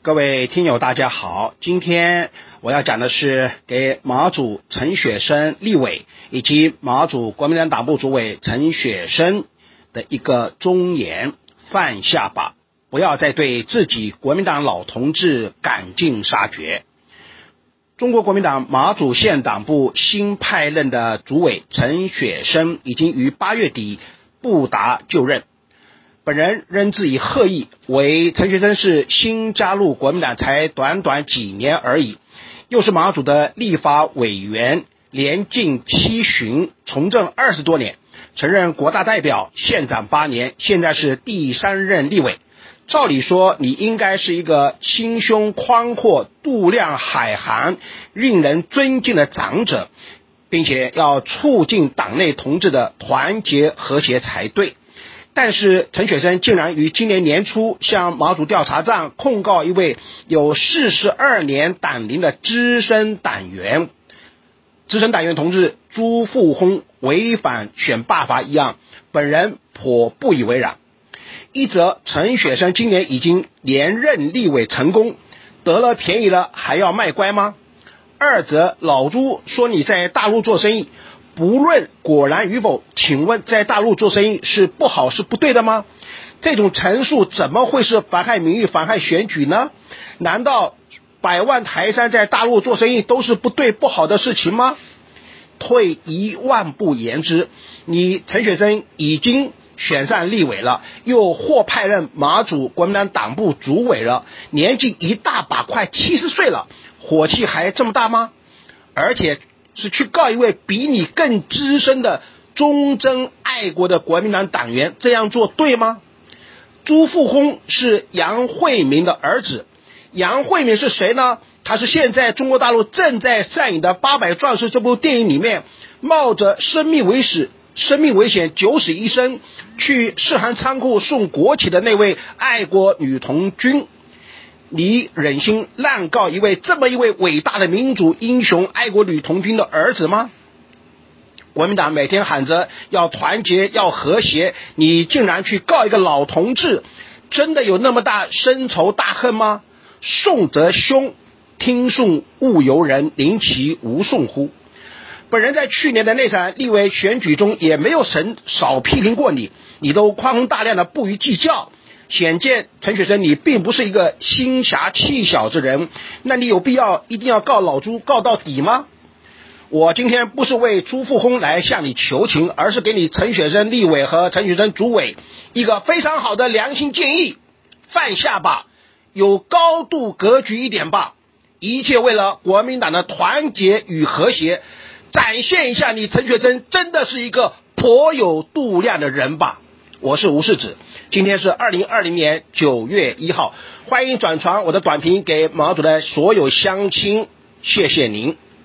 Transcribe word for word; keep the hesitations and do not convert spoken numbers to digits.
各位听友大家好，今天我要讲的是给马祖陈雪生立委以及马祖国民党党部主委陈雪生的一个忠言：放下吧，不要再对自己国民党老同志赶尽杀绝。中国国民党马祖县党部新派任的主委陈雪生已经于八月底不达就任，本人仍自以贺意为陈雪生是新加入国民党才短短几年而已，又是马祖的立法委员，连进七旬，从政二十多年，曾任国大代表、县长八年，现在是第三任立委。照理说，你应该是一个心胸宽阔、度量海涵、令人尊敬的长者，并且要促进党内同志的团结和谐才对。但是陈雪生竟然于今年年初向马祖调查站控告一位有四十二年党龄的资深党员，资深党员同志朱富轰违反选罢法一案，本人颇不以为然。一则陈雪生今年已经连任立委成功，得了便宜了还要卖乖吗？二则老朱说你在大陆做生意，不论果然与否，请问在大陆做生意是不好是不对的吗？这种陈述怎么会是妨害名誉、妨害选举呢？难道百万台商在大陆做生意都是不对不好的事情吗？退一万步言之，你陈雪生已经选上立委了，又获派任马祖国民党党部主委了，年纪一大把，快七十岁了，火气还这么大吗？而且是去告一位比你更资深的忠贞爱国的国民党党员，这样做对吗？朱富轰是杨惠明的儿子，杨惠明是谁呢？他是现在中国大陆正在上映的《八百壮士》这部电影里面，冒着生命危险生命危险九死一生去世行仓库送国旗的那位爱国女童军。你忍心滥告一位这么一位伟大的民主英雄爱国女童军的儿子吗？国民党每天喊着要团结要和谐，你竟然去告一个老同志，真的有那么大深仇大恨吗？宋则凶，听讼勿由人，临其无讼乎？本人在去年的那场立委选举中也没有神少批评过你，你都宽宏大量的不予计较，显见陈雪生你并不是一个心狭气小之人，那你有必要一定要告老朱告到底吗？我今天不是为朱富轰来向你求情，而是给你陈雪生立委和陈雪生主委一个非常好的良心建议：放下吧，有高度格局一点吧，一切为了国民党的团结与和谐，展现一下你陈雪生真的是一个颇有度量的人吧。我是吴世子，今天是二零二零年九月一号，欢迎转传我的短评给马祖的所有乡亲，谢谢您。